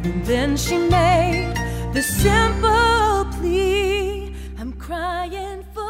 And then she made the simple plea, I'm crying for